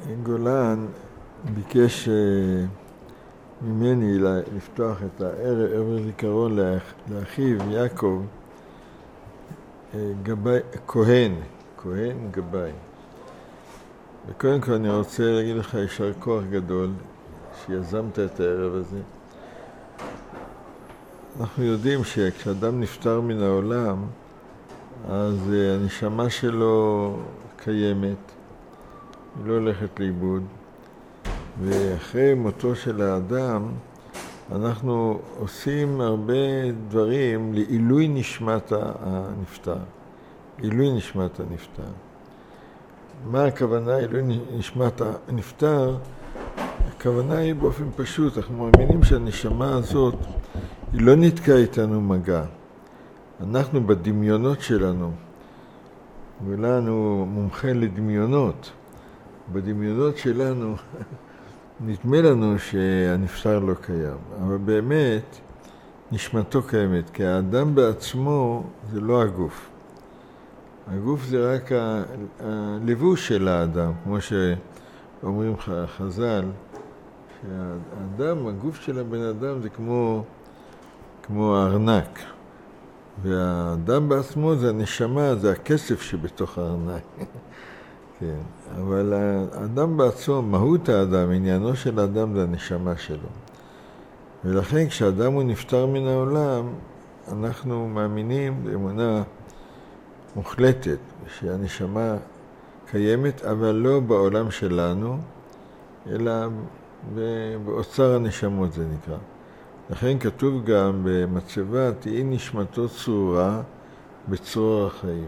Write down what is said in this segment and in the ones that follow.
גולן ביקש ממני לפתוח את ערב הזיכרון לאחיו יעקב כהן גבאי. וקודם כל אני רוצה להגיד לך יישר כוח גדול שיזמת את הערב הזה. אנחנו יודעים שכשאדם נפטר מן העולם, אז הנשמה שלו קיימת, היא לא הולכת לאיבוד, ואחרי מותו של האדם אנחנו עושים הרבה דברים לעילוי נשמת הנפטר. עילוי נשמת הנפטר. מה הכוונה עילוי נשמת הנפטר? הכוונה היא באופן פשוט, אנחנו מאמינים שהנשמה הזאת היא לא נתקעה איתנו מגע. אנחנו בדמיונות שלנו, ולנו מומחה לדמיונות. בדמיונות שלנו נדמה לנו שהנפטר לא קיים, אבל באמת נשמתו קיימת, כי האדם בעצמו זה לא הגוף. הגוף זה רק הלבוש של האדם, כמו שאומרים חז"ל, שהאדם, הגוף של הבן אדם זה כמו הארנק, והאדם בעצמו זה הנשמה, זה הכסף שבתוך הארנק. כן, אבל האדם בעצמו, מהות האדם, עניינו של האדם זה הנשמה שלו. ולכן כשאדם הוא נפטר מן העולם, אנחנו מאמינים באמונה מוחלטת, שהנשמה קיימת, אבל לא בעולם שלנו, אלא באוצר הנשמות זה נקרא. לכן כתוב גם במצבה, תהי נשמתו צרורה בצרור החיים.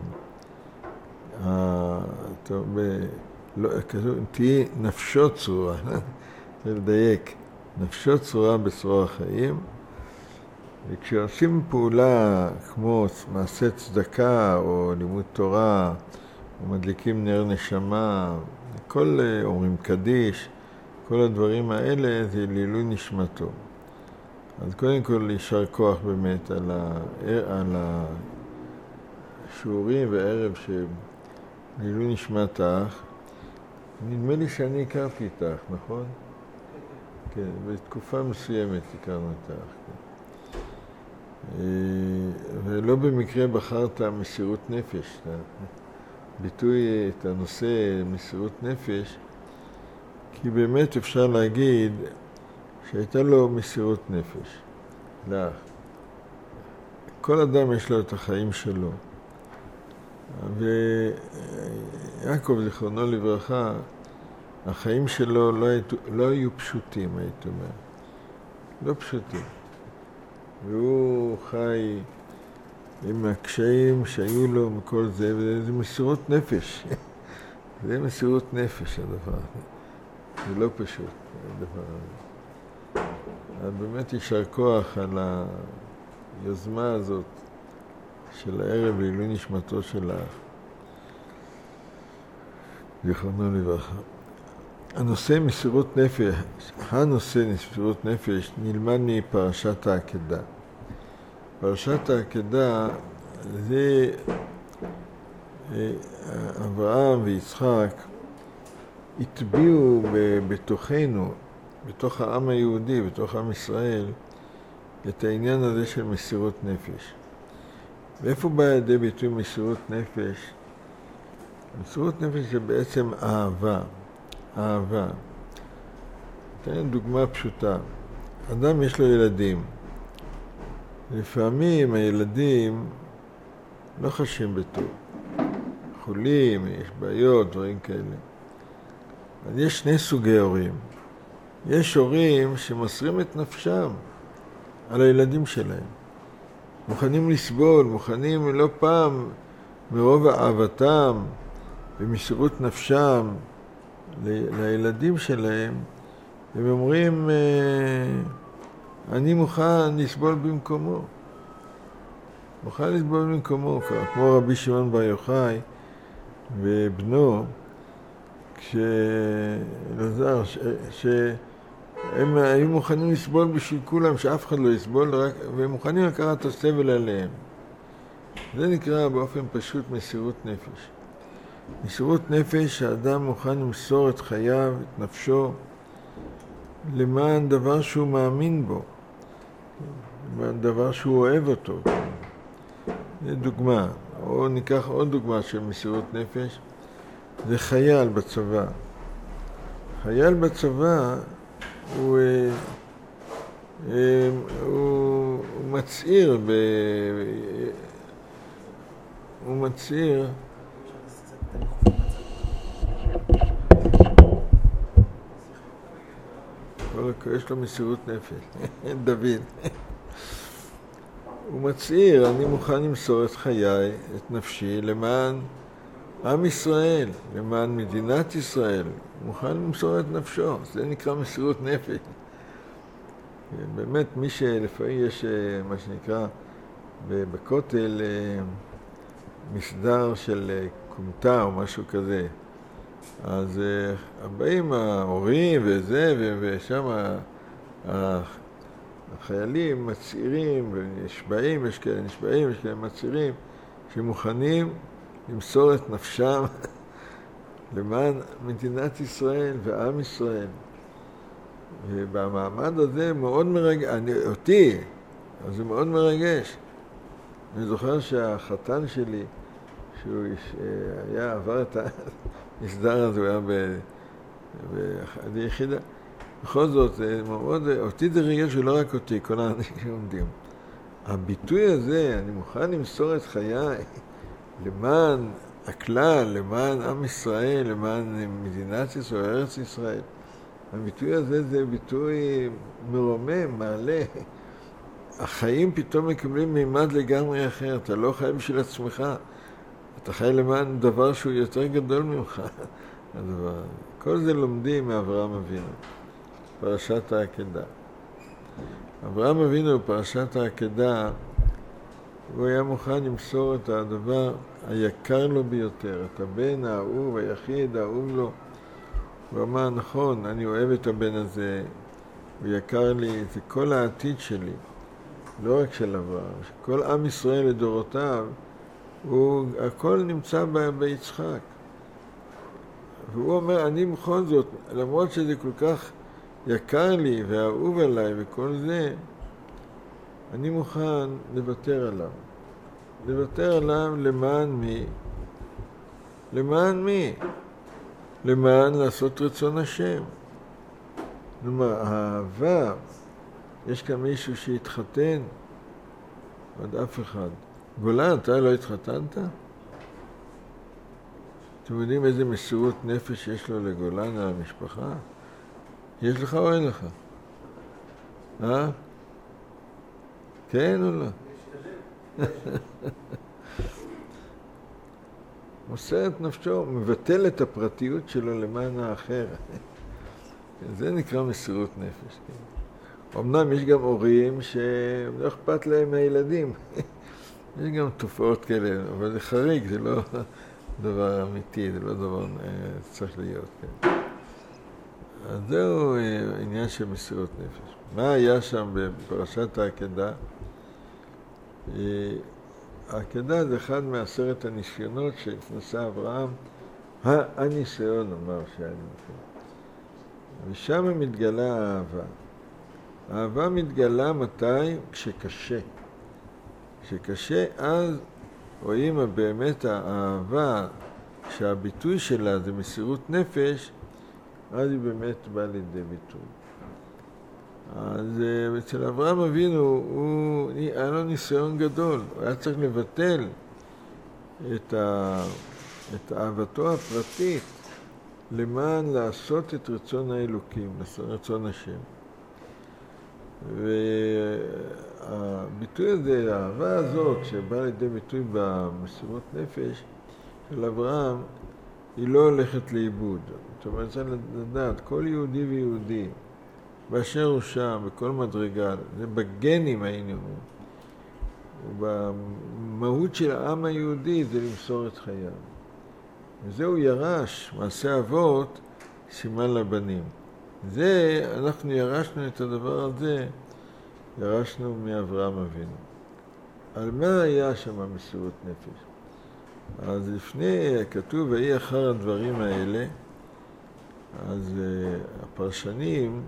תהי נפשו צרורה, צריך לדייק, נפשו צרורה בצרור החיים, וכשעושים פעולה כמו מעשה צדקה או לימוד תורה, או מדליקים נר נשמה, אומרים קדיש, כל הדברים האלה זה לעילוי נשמתו. אז קודם כל יישר כוח באמת על השיעורים והערב לעילוי נשמת האח. נדמה לי שאני הכרתי את האח, נכון? כן, בתקופה מסוימת הכרנו את האח. כן. ולא במקרה בחרת מסירות נפש. ביטוי את הנושא מסירות נפש, כי באמת אפשר להגיד שהייתה לו מסירות נפש. לאח. כל אדם יש לו את החיים שלו. ויעקב זיכרונו לברכה, החיים שלו לא היו פשוטים, הייתי אומר. לא פשוטים. והוא חי עם הקשיים שהיו לו מכל זה, וזה מסירות נפש. זה מסירות נפש הדבר. זה לא פשוט, הדבר הזה. אז באמת יישר כוח על היוזמה הזאת של הערב לעילוי נשמתו של האח. זיכרונו לברכה. הנושא מסירות נפש נלמד מפרשת העקדה. פרשת העקדה זה אברהם ויצחק הטביעו בתוכנו, בתוך העם היהודי, בתוך עם ישראל, את העניין הזה של מסירות נפש. ואיפה בא לידי ביטוי מסירות נפש? מסירות נפש זה בעצם אהבה. אהבה. אתן דוגמה פשוטה. אדם יש לו ילדים. לפעמים הילדים לא חשים בטוב. חולים, יש בעיות, דברים כאלה. אז יש שני סוגי הורים. יש הורים שמוסרים את נפשם על הילדים שלהם. מוכנים לסבול, מוכנים לא פעם מרוב אהבתם ומסירות נפשם לילדים שלהם, הם אומרים, אני מוכן לסבול במקומו. מוכן לסבול במקומו, כמו רבי שמעון בר יוחאי ובנו, כשלזר, הם היו מוכנים לסבול בשביל כולם, שאף אחד לא יסבול, והם מוכנים לקחת את הסבל עליהם. זה נקרא באופן פשוט מסירות נפש. מסירות נפש, האדם מוכן למסור את חייו, את נפשו, למען דבר שהוא מאמין בו, למען דבר שהוא אוהב אותו. זה דוגמה. או ניקח עוד דוגמה של מסירות נפש, זה חייל בצבא. חייל בצבא הוא מצעיר הוא מצעיר יש לו מסירות נפש, דוד. הוא מצעיר, אני מוכן למסור את חיי, את נפשי, למען עם ישראל, למען מדינת ישראל. הוא מוכן למסור את נפשו, זה נקרא מסירות נפש. באמת, מי שלפעמים יש מה שנקרא בכותל מסדר של קומטה או משהו כזה, אז באים ההורים וזה, ושם החיילים מצעירים ונשבעים, יש כאלה נשבעים, יש כאלה מצעירים, שמוכנים למסור את נפשם למען מדינת ישראל ועם ישראל. ובמעמד הזה מאוד מרגש, אותי, אז זה מאוד מרגש. אני זוכר שהחתן שלי, שהוא עבר את המסדר הזה, הוא היה ביחידה. בכל זאת, אותי זה רגש ולא רק אותי, כל האנשים שעומדים. הביטוי הזה, אני מוכן למסור את חיי למען הכלל, למען עם ישראל, למען מדינת ישראל, ארץ ישראל. הביטוי הזה זה ביטוי מרומם, מעלה. החיים פתאום מקבלים מימד לגמרי אחר. אתה לא חי בשביל עצמך. אתה חי למען דבר שהוא יותר גדול ממך. כל זה לומדים מאברהם אבינו. פרשת העקדה. אברהם אבינו בפרשת העקדה, הוא היה מוכן למסור את הדבר היקר לו ביותר, את הבן האהוב, היחיד האהוב לו. הוא אמר, נכון, אני אוהב את הבן הזה, הוא יקר לי, זה כל העתיד שלי, לא רק של אברהם, כל עם ישראל לדורותיו, הכל נמצא ביצחק. והוא אומר, אני בכל זאת, למרות שזה כל כך יקר לי ואהוב עליי וכל זה, אני מוכן לוותר עליו. לוותר עליו למען מי? למען מי? למען לעשות רצון השם. כלומר, האהבה, יש כאן מישהו שהתחתן, עוד אף אחד. גולן, אתה לא התחתנת? אתם יודעים איזה מסירות נפש יש לו לגולן על המשפחה? יש לך או אין לך? כן או לא? מוסר את נפשו, מבטל את הפרטיות שלו למען האחר. זה נקרא מסירות נפש. אמנם יש גם הורים שלא אכפת להם מהילדים. יש גם תופעות כאלה, אבל זה חריג, זה לא דבר אמיתי, זה לא דבר צריך להיות. כן. אז זהו עניין של מסירות נפש. מה היה שם בפרשת העקדה? העקדה זה אחד מעשרת הניסיונות שנשא אברהם, הניסיון אמר שאני מכיר. ושם מתגלה האהבה. האהבה מתגלה מתי? כשקשה. כשקשה אז רואים באמת האהבה שהביטוי שלה זה מסירות נפש, אז היא באמת באה לידי ביטוי. אז אצל אברהם אבינו, היה לו ניסיון גדול. הוא היה צריך לבטל את אהבתו הפרטית למען לעשות את רצון האלוקים, רצון השם. והביטוי הזה, האהבה הזאת שבאה לידי ביטוי במסירות נפש של אברהם, היא לא הולכת לאיבוד. זאת אומרת, צריך לדעת, כל יהודי ויהודי, באשר הוא שם, בכל מדרגה, זה בגנים היינו. ובמהות של העם היהודי זה למסור את חייו. וזהו ירש, מעשה אבות, סימן לבנים. זה, אנחנו ירשנו את הדבר הזה, ירשנו מאברהם אבינו. על מה היה שם מסירות נפש? אז לפני, כתוב, ויהי אחר הדברים האלה, אז הפרשנים,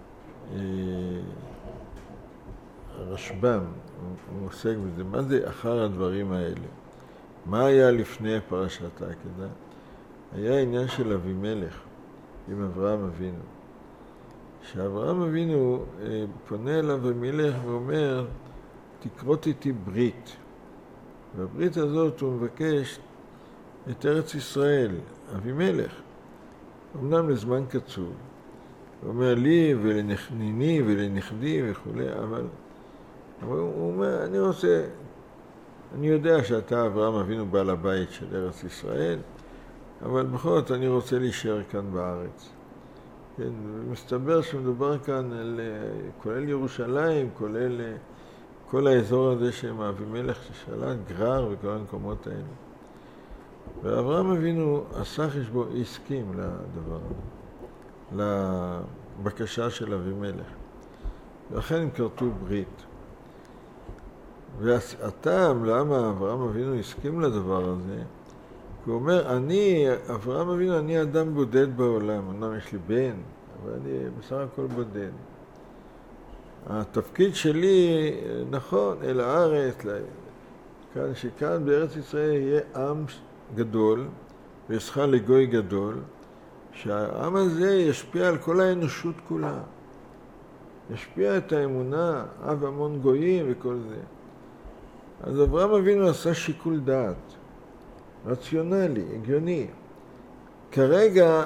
הרשב"ם, הוא עוסק בזה, מה זה אחר הדברים האלה? מה היה לפני פרשת העקדה? היה עניין של אבימלך עם אברהם אבינו. שאברהם אבינו פונה אליו אבימלך ואומר, תכרות איתי ברית. והברית הזאת הוא מבקש את ארץ ישראל, אבימלך. אמנם לזמן קצוב. הוא אומר לי ולנכניני ולנכדי וכו', אבל הוא אומר, אני יודע שאתה אברהם אבינו בעל הבית של ארץ ישראל, אבל בכל זאת אני רוצה להישאר כאן בארץ. כן, מסתבר שמדובר כאן על, כולל ירושלים, כולל כל האזור הזה שהם אבימלך ששלט, גרר וכל המקומות האלה. ואברהם אבינו עשה חשבון, הסכים לדבר הזה, לבקשה של אבימלך. ואכן הם כרתו ברית. והטעם למה אברהם אבינו הסכים לדבר הזה, הוא אומר, אברהם אבינו, אני אדם בודד בעולם, אמנם יש לי בן, אבל אני בסך הכל בודד. התפקיד שלי, נכון, אל הארץ, שכאן בארץ ישראל יהיה עם גדול, וישכה לגוי גדול, שהעם הזה ישפיע על כל האנושות כולה. ישפיע את האמונה, אב המון גויים וכל זה. אז אברהם אבינו עשה שיקול דעת, רציונלי, הגיוני. כרגע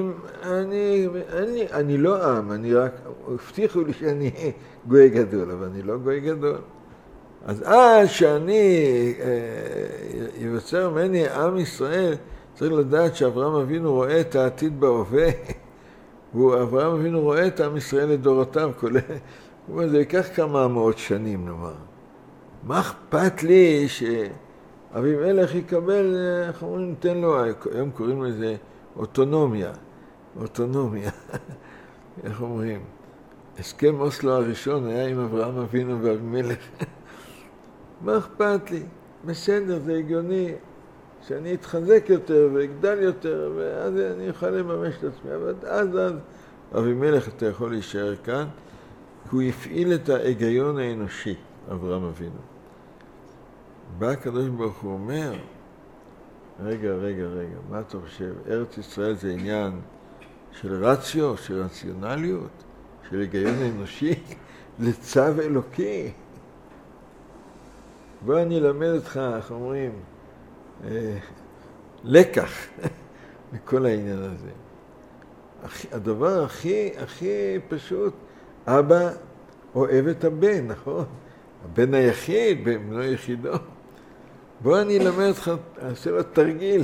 אני לא עם, אני רק, הבטיחו לי שאני גוי גדול, אבל אני לא גוי גדול. אז שאני יבצר ממני עם ישראל, צריך לדעת שאברהם אבינו רואה את העתיד בהווה. אברהם אבינו רואה את עם ישראל לדורותיו, כולל, זה ייקח כמה מאות שנים, נאמר. מה אכפת לי שאבימלך יקבל, איך אומרים, ניתן לו, היום קוראים לזה אוטונומיה. איך אומרים? הסכם אוסלו הראשון היה עם אברהם אבינו ואבימלך. מה אכפת לי? בסדר, זה הגיוני שאני אתחזק יותר ואגדל יותר, ואז אני אוכל לממש את עצמי. אבל אז אבימלך אתה יכול להישאר כאן, כי הוא הפעיל את ההיגיון האנושי, אברהם אבינו. בא הקדוש ברוך הוא אומר, רגע, מה אתה חושב? ארץ ישראל זה עניין של רציו, של רציונליות, של היגיון אנושי, זה צו אלוקי. בוא אני אלמד אותך, איך אומרים, לקח מכל העניין הזה. הדבר הכי פשוט, אבא אוהב את הבן, נכון? הבן היחיד, בנו יחידו. בוא אני אלמד אותך, אעשה לו תרגיל.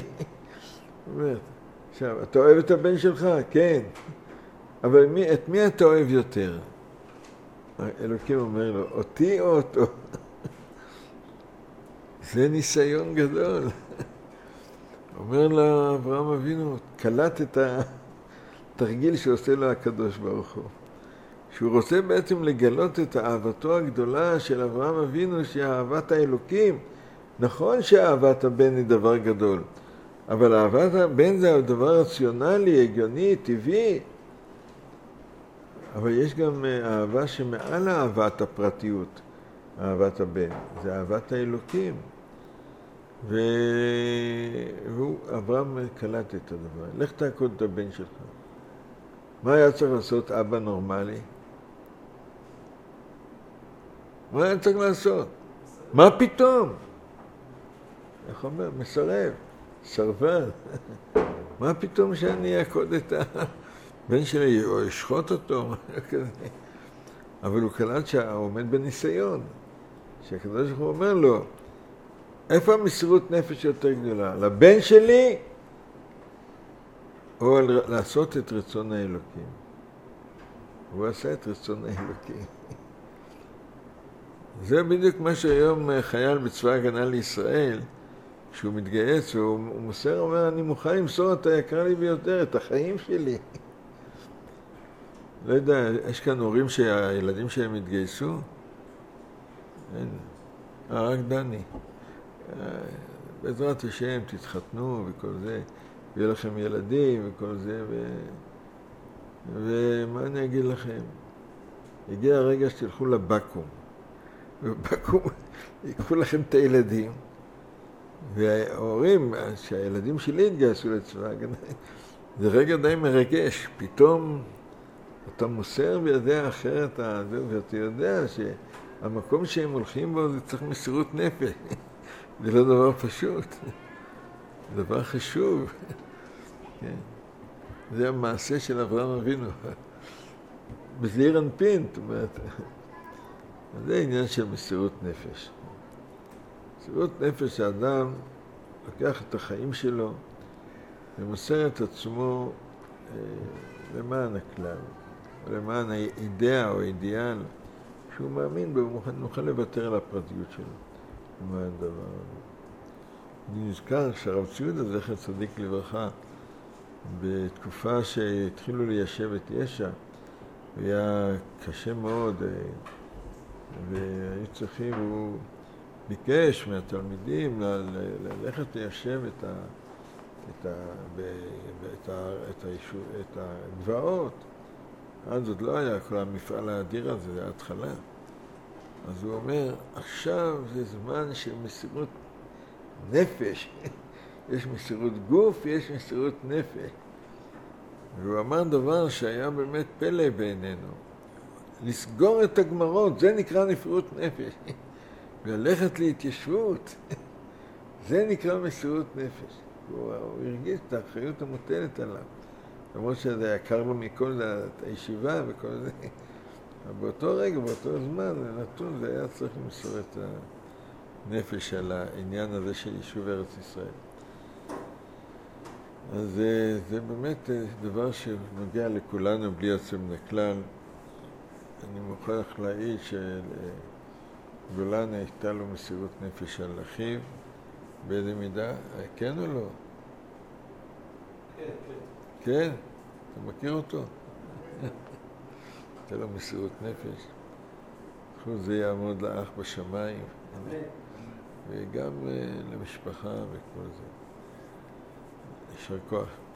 עכשיו, אתה אוהב את הבן שלך? כן. אבל את מי אתה אוהב יותר? אלוקים אומר לו, אותי או אותו? זה ניסיון גדול. אומר לה אברהם אבינו, קלט את התרגיל שעושה לו הקדוש ברוך הוא. שהוא רוצה בעצם לגלות את אהבתו הגדולה של אברהם אבינו, שהיא אהבת האלוקים. נכון שאהבת הבן היא דבר גדול, אבל אהבת הבן זה דבר רציונלי, הגיוני, טבעי. אבל יש גם אהבה שמעל אהבת הפרטיות, אהבת הבן. זה אהבת האלוקים. ואברהם קלט את הדבר. לך תעקוד את הבן שלך. מה היה צריך לעשות אבא נורמלי? מה היה צריך לעשות? מה פתאום? איך אומר? מסרב, סרבל. מה פתאום שאני אעקוד את הבן שלי או אשחוט אותו? אבל הוא קלט שהוא עומד בניסיון. שהקדוש ברוך הוא אומר לו, איפה המסירות נפש יותר גדולה? לבן שלי או לעשות את רצון האלוקים? הוא עשה את רצון האלוקים. זה בדיוק מה שהיום חייל בצבא הגנה לישראל, כשהוא מתגייס והוא מוסר, אומר, אני מוכן למסור את היקר לי ביותר, את החיים שלי. לא יודע, יש כאן הורים שהילדים שלהם התגייסו? אין. רק דני. בעזרת השם תתחתנו וכל זה, ויהיה לכם ילדים וכל זה, ומה אני אגיד לכם? הגיע הרגע שתלכו לבקו"ם, ובבקו"ם ייקחו לכם את הילדים, וההורים, שהילדים שלי התגייסו לצבא ההגנה, זה רגע די מרגש, פתאום אתה מוסר בידי האחרת, ואתה יודע שהמקום שהם הולכים בו זה צריך מסירות נפש, זה לא דבר פשוט, זה דבר חשוב. כן. זה המעשה של אברהם אבינו, בזעיר אנפין, זאת אומרת, זה עניין של מסירות נפש. מסירות נפש האדם לוקח את החיים שלו ומוסר את עצמו למען הכלל, או למען האידאה או האידיאל שהוא מאמין בו, נוכל לוותר על הפרטיות שלו. למען דבר הזה. אני נזכר שהרב ציודה זכר צדיק לברכה, בתקופה שהתחילו ליישב את יש"ע, והיה קשה מאוד, והיו צריכים, הוא ביקש מהתלמידים ללכת ליישב את הגבעות. אז עוד לא היה כל המפעל האדיר הזה, זה ההתחלה. אז הוא אומר, עכשיו זה זמן של מסירות נפש. יש מסירות גוף, יש מסירות נפש. והוא אמר דבר שהיה באמת פלא בעינינו. לסגור את הגמרות, זה נקרא מסירות נפש. וללכת להתיישבות, זה נקרא מסירות נפש. הוא הרגיש את האחריות המוטלת עליו. למרות שזה יקר לו מכל הישיבה וכל זה. באותו רגע, באותו זמן, נתון, זה היה צריך למסור את הנפש על העניין הזה של יישוב ארץ ישראל. אז זה באמת דבר שנוגע לכולנו בלי יוצא מן הכלל. אני מוכרח להעיד שגולן הייתה לו מסירות נפש על אחיו, באיזה מידה, כן או לא? כן, כן. כן? אתה מכיר אותו? הייתה לו מסירות נפש. זה יעמוד לאח בשמיים, וגם למשפחה וכל זה. יישר כוח.